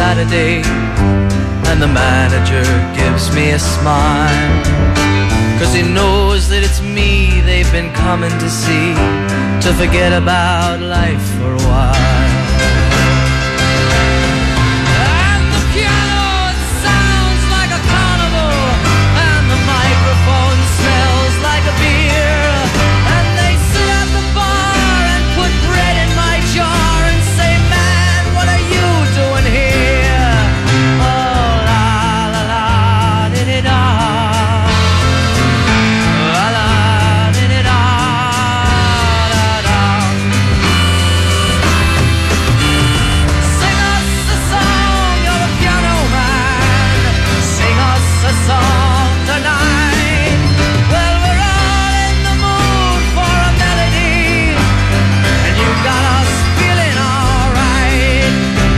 Saturday, and the manager gives me a smile, 'cause he knows that it's me they've been coming to see, to forget about life for a while. And the piano, it sounds like a carnival, and the microphone smells like a beer, and they sit at the bar and put bread in my jar and say, man, what are you doing here? Oh, la la la, di-di-da. Song tonight. Well, we're all in the mood for a melody, and you got us feeling all right.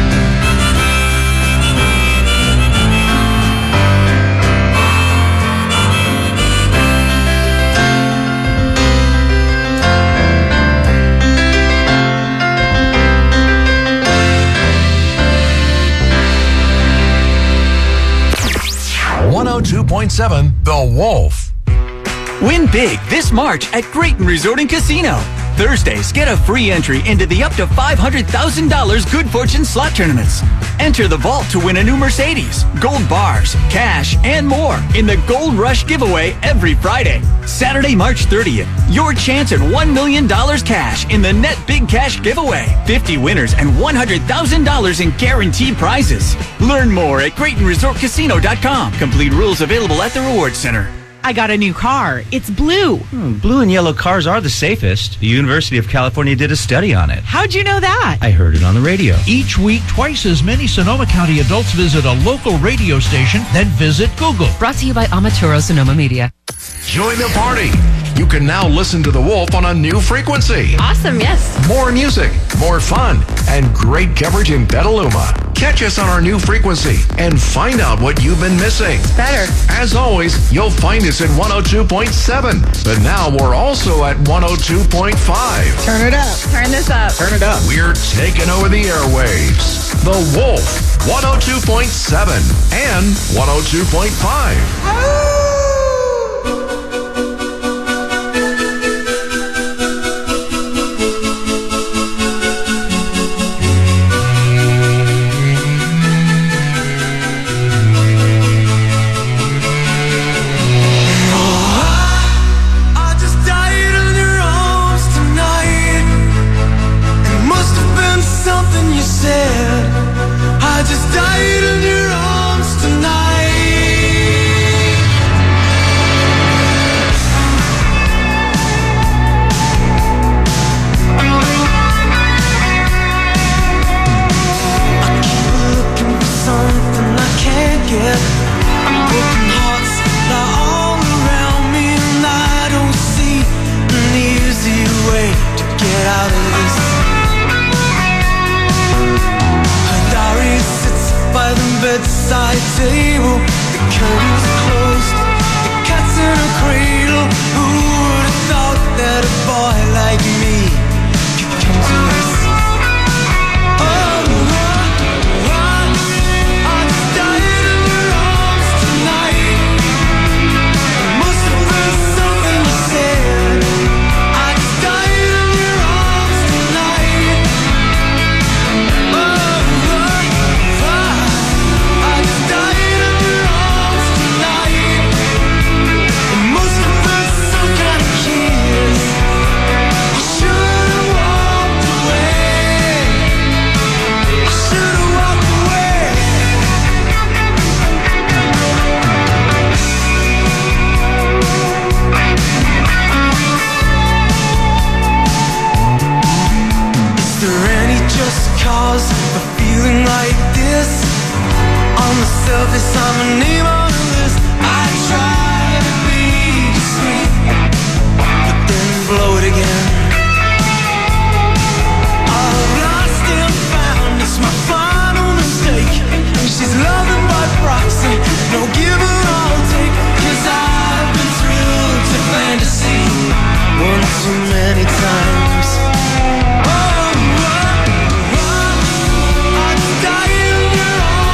.7 The Wolf. Win big this March at Grayton Resort and Casino. Thursdays, get a free entry into the up to $500,000 Good Fortune slot tournaments. Enter the vault to win a new Mercedes, gold bars, cash, and more in the Gold Rush giveaway every Friday. Saturday, March 30th, your chance at $1 million cash in the Net Big Cash giveaway. 50 winners and $100,000 in guaranteed prizes. Learn more at GraytonResortCasino.com. Complete rules available at the Rewards Center. I got a new car. It's blue. Blue and yellow cars are the safest. The University of California did a study on it. How'd you know that? I heard it on the radio. Each week, twice as many Sonoma County adults visit a local radio station than visit Google. Brought to you by Amaturo Sonoma Media. Join the party. You can now listen to The Wolf on a new frequency. Awesome, yes. More music, more fun, and great coverage in Petaluma. Catch us on our new frequency and find out what you've been missing. Better. As always, you'll find us at 102.7, but now we're also at 102.5. Turn it up. Turn this up. Turn it up. We're taking over the airwaves. The Wolf, 102.7 and 102.5. bedside table, the curtains closed, the cat's in a cradle. Who would have thought that a boy like me could come to this? Surface, I'm a name on the list. I try to be discreet, but then blow it again. I've lost and found, it's my final mistake. She's loving by proxy, no give or I'll take. 'Cause I've been thrilled to fantasy one too many times. I just die in your arms.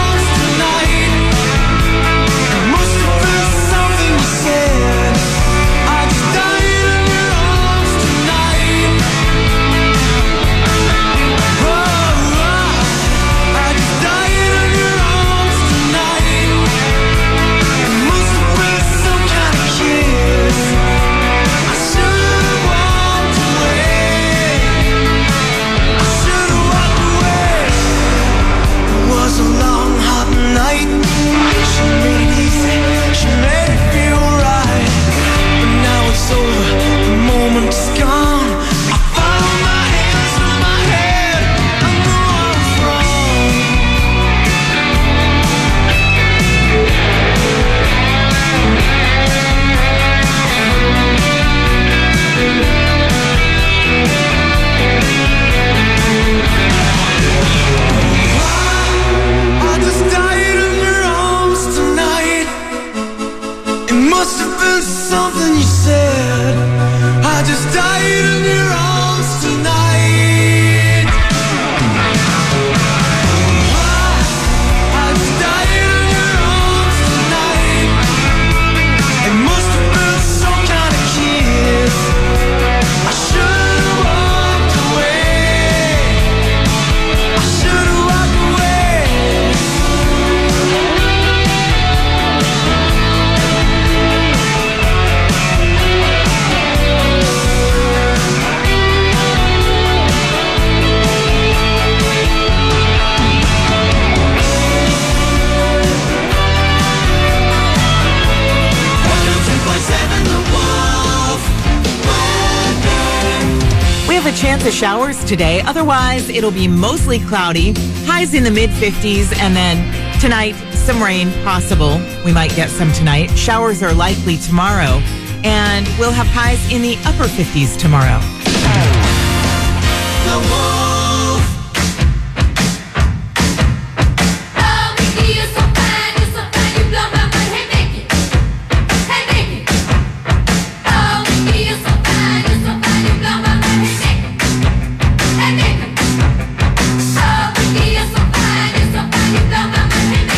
a chance of showers today. Otherwise, it'll be mostly cloudy. Highs in the mid-50s. And then tonight, some rain possible. We might get some tonight. Showers are likely tomorrow. And we'll have highs in the upper 50s tomorrow. The Wolf. Oh, Mickey, you're so fine, you blow my mind. Hey, Mickey. Hey, Mickey. Oh, Mickey, you're so fine, you blow my mind. Hey, Mickey. Hey, Mickey. Oh, Mickey, you're so fine, you blow my mind. Hey, Mickey.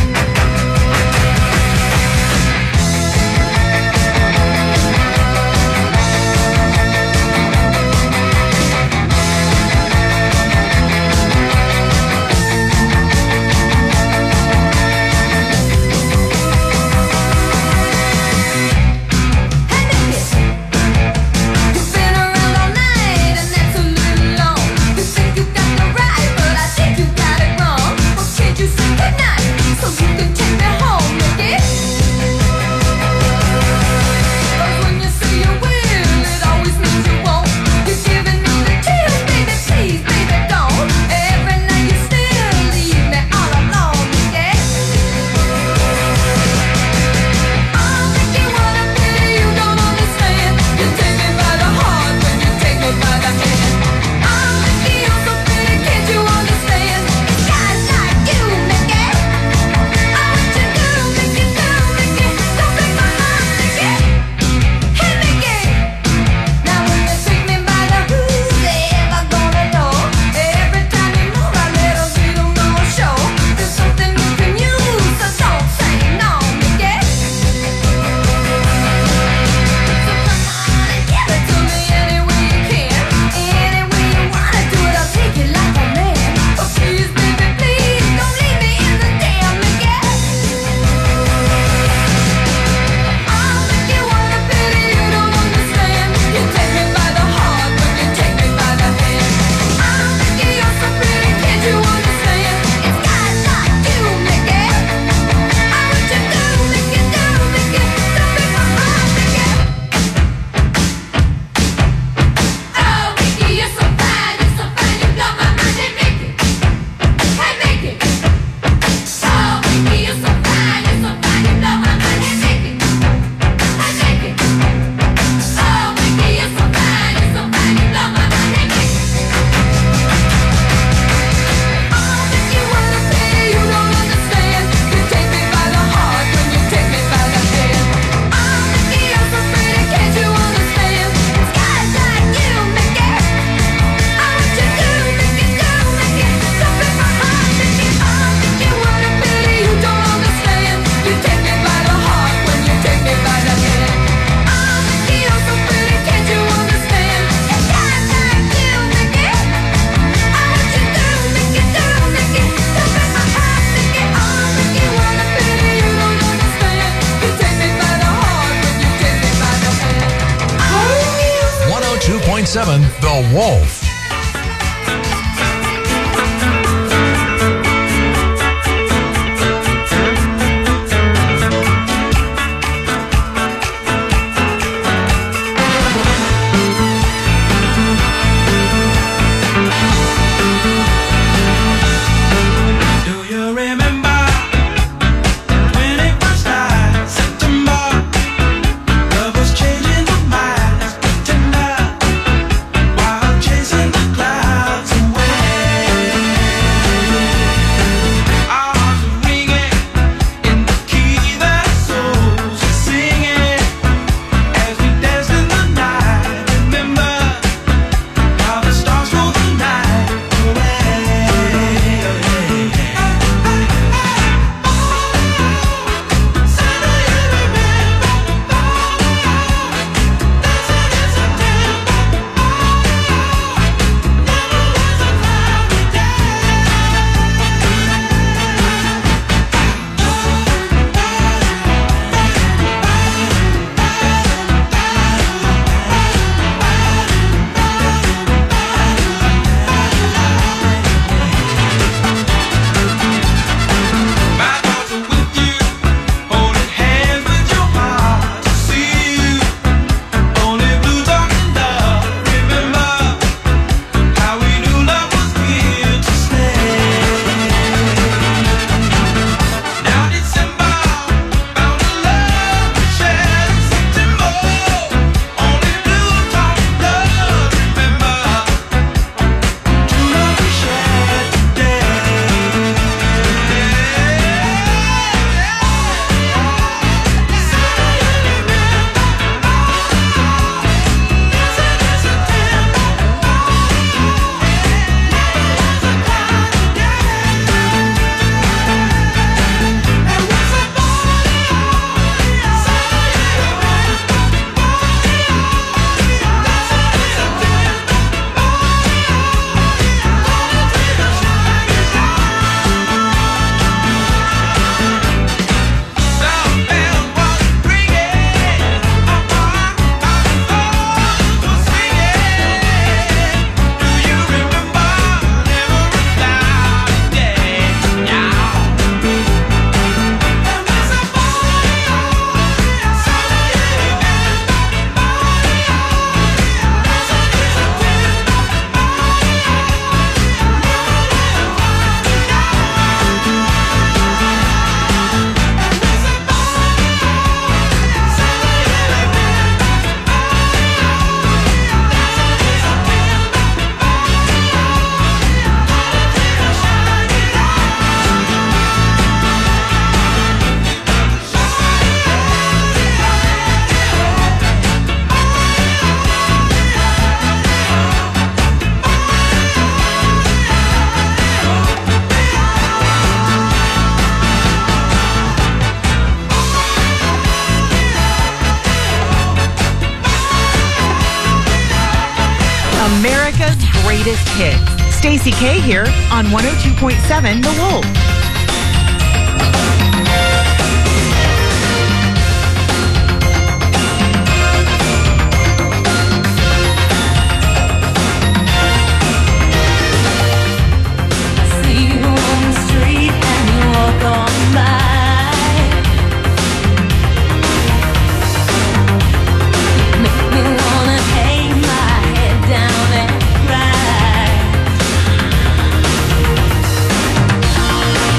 The Wolf. Chasing the clouds away. America's greatest hits. Stacey K here on 102.7 The Wolf. Down and cry.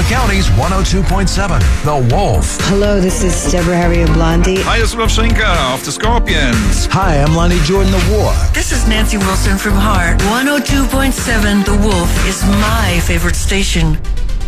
County's 102.7, The Wolf. Hello, this is Deborah Harry of Blondie. Hi, this is Rob Schenker of the Scorpions. Hi, I'm Lonnie Jordan of War. This is Nancy Wilson from Heart. 102.7 The Wolf is my favorite station.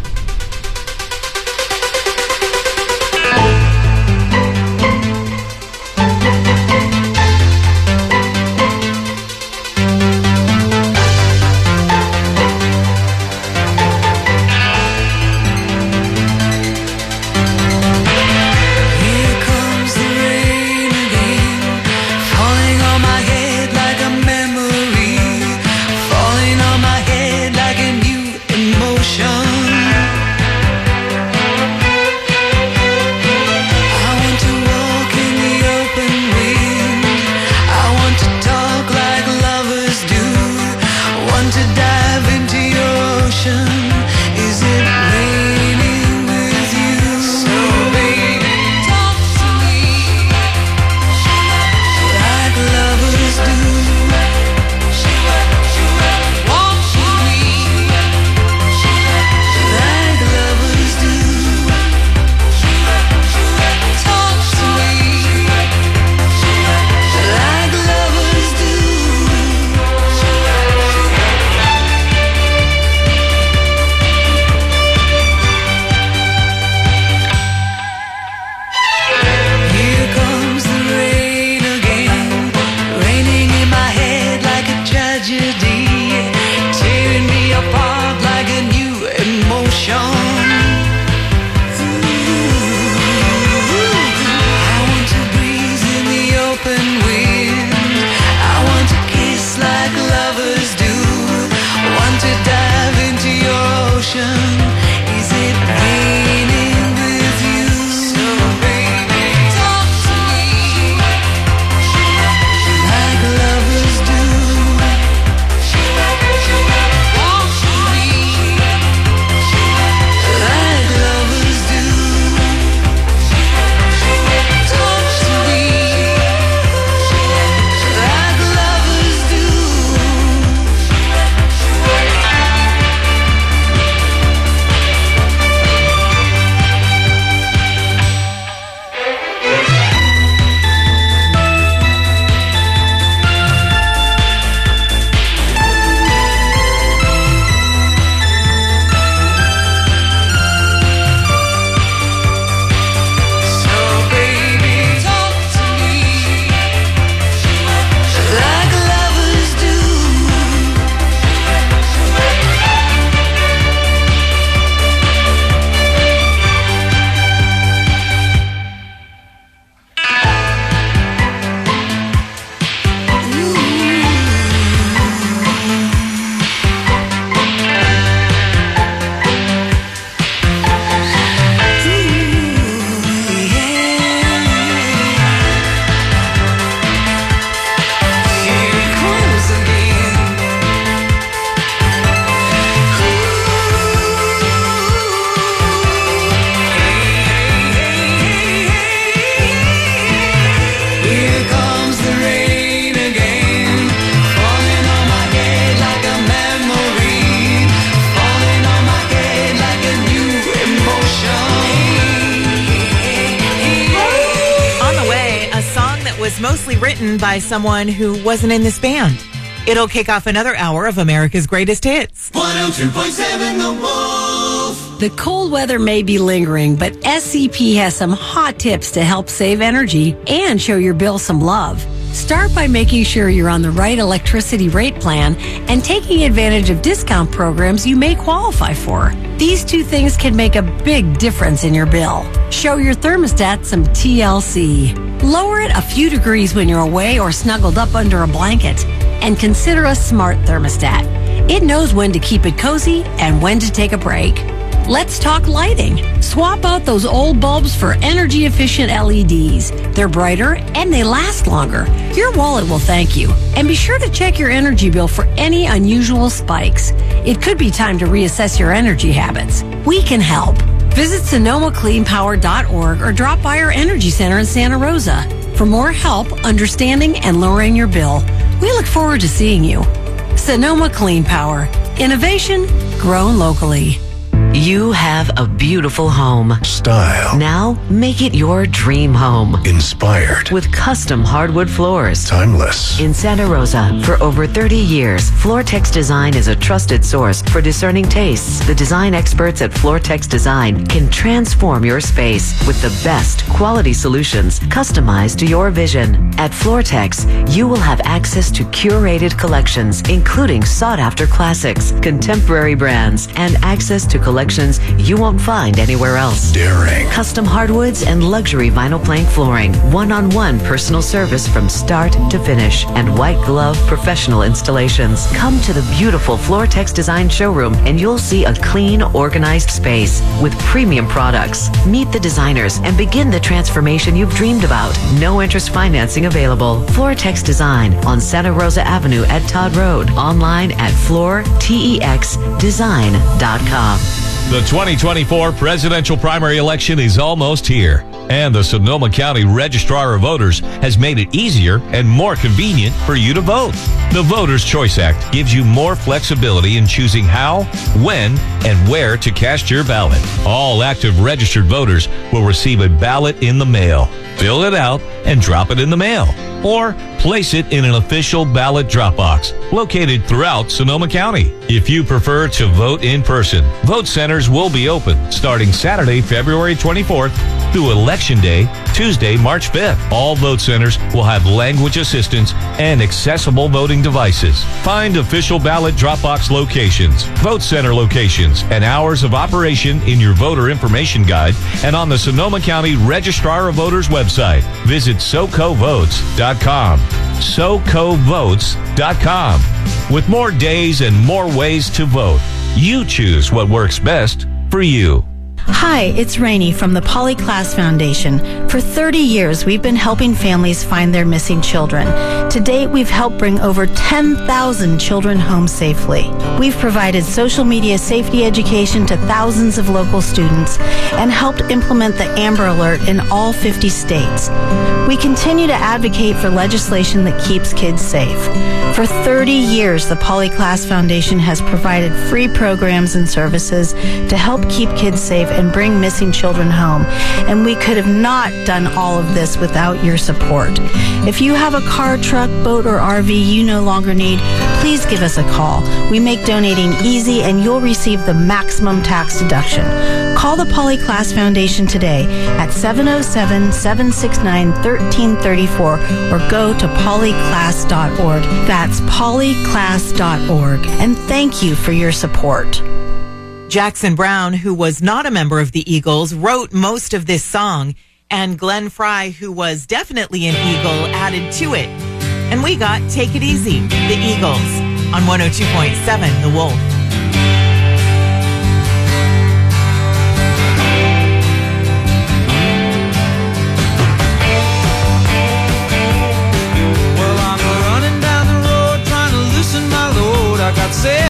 Mostly written by someone who wasn't in this band. It'll kick off another hour of America's Greatest Hits. 102.7 The Wolf. The cold weather may be lingering, but SCP has some hot tips to help save energy and show your bill some love. Start by making sure you're on the right electricity rate plan and taking advantage of discount programs you may qualify for. These two things can make a big difference in your bill. Show your thermostat some TLC. Lower it a few degrees when you're away or snuggled up under a blanket. And consider a smart thermostat. It knows when to keep it cozy and when to take a break. Let's talk lighting. Swap out those old bulbs for energy-efficient LEDs. They're brighter and they last longer. Your wallet will thank you. And be sure to check your energy bill for any unusual spikes. It could be time to reassess your energy habits. We can help. Visit SonomaCleanPower.org or drop by our energy center in Santa Rosa. For more help understanding and lowering your bill, we look forward to seeing you. Sonoma Clean Power. Innovation grown locally. You have a beautiful home. Style. Now, make it your dream home. Inspired. With custom hardwood floors. Timeless. In Santa Rosa, for over 30 years, Floortex Design is a trusted source for discerning tastes. The design experts at Floortex Design can transform your space with the best quality solutions customized to your vision. At Floortex, you will have access to curated collections, including sought-after classics, contemporary brands, and access to collections you won't find anywhere else. Daring. Custom hardwoods and luxury vinyl plank flooring, one-on-one personal service from start to finish, and white glove professional installations. Come to the beautiful Floortex Design showroom and you'll see a clean, organized space with premium products. Meet the designers and begin the transformation you've dreamed about. No interest financing available. Floortex Design on Santa Rosa Avenue at Todd Road. Online at floortexdesign.com. The 2024 presidential primary election is almost here, and the Sonoma County Registrar of Voters has made it easier and more convenient for you to vote. The Voters' Choice Act gives you more flexibility in choosing how, when, and where to cast your ballot. All active registered voters will receive a ballot in the mail. Fill it out and drop it in the mail, or place it in an official ballot drop box located throughout Sonoma County. If you prefer to vote in person, vote centers will be open starting Saturday, February 24th through Election Day, Tuesday, March 5th. All vote centers will have language assistance and accessible voting devices. Find official ballot drop box locations, vote center locations, and hours of operation in your voter information guide and on the Sonoma County Registrar of Voters website. Visit SoCoVotes.com. SoCoVotes.com. With more days and more ways to vote, you choose what works best for you. Hi, it's Rainey from the Polly Klaas Foundation. For 30 years, we've been helping families find their missing children. To date, we've helped bring over 10,000 children home safely. We've provided social media safety education to thousands of local students and helped implement the Amber Alert in all 50 states. We continue to advocate for legislation that keeps kids safe. For 30 years, the Polly Klaas Foundation has provided free programs and services to help keep kids safe and bring missing children home. And we could have not done all of this without your support. If you have a car, truck, boat, or RV you no longer need, please give us a call. We make donating easy and you'll receive the maximum tax deduction. Call the Polly Klaas Foundation today at 707-769-1334 or go to polyclass.org. That's polyclass.org. And thank you for your support. Jackson Browne, who was not a member of the Eagles, wrote most of this song, and Glenn Frey, who was definitely an Eagle, added to it. And we got Take It Easy, the Eagles, on 102.7 The Wolf. Well, I'm running down the road trying to loosen my load. I got